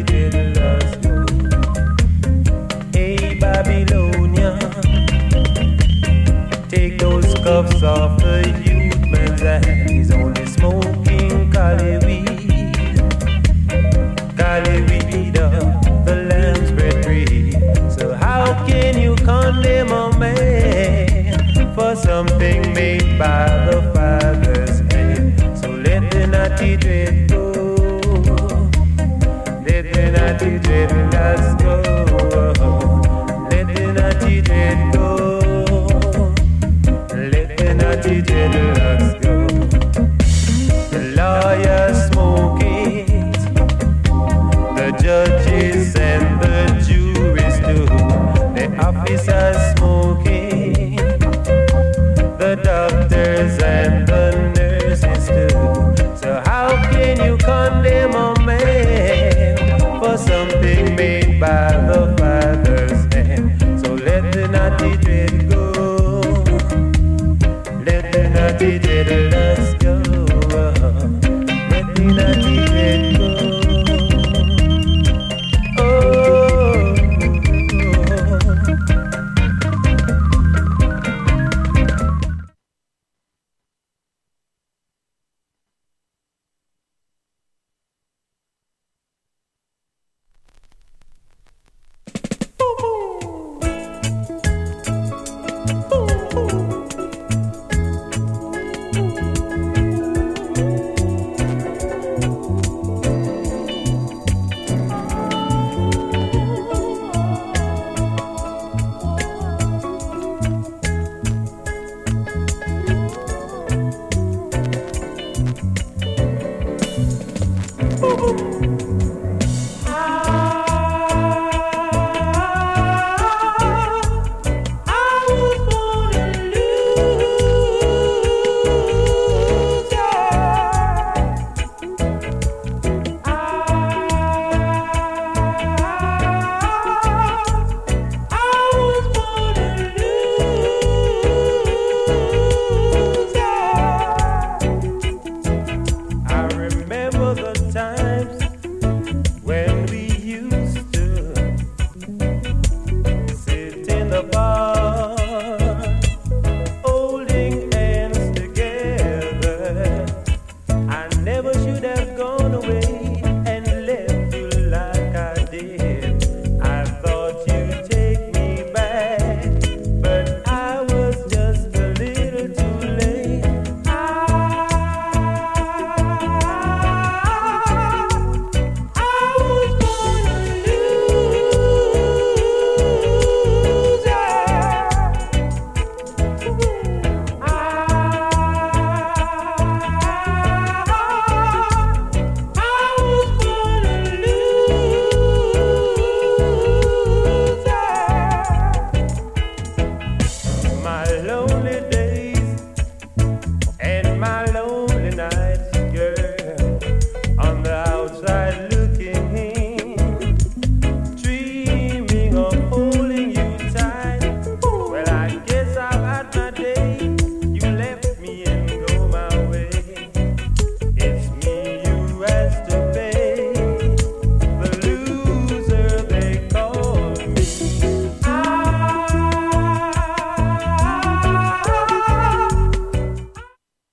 dreadlocks go. Hey Babylonia, take those cuffs off the youth man's hand. He's only smoking Cali weed. Cali weed, the lamb's bread free. So how can you condemn a man for something made by the Father's hand? So let the naughty dread go. Let the naughty dreadlocks go. Let the naughty dread go. Let the naughty dreadlocks go. The lawyers smoke it, the judges and the juries do. The officers smoke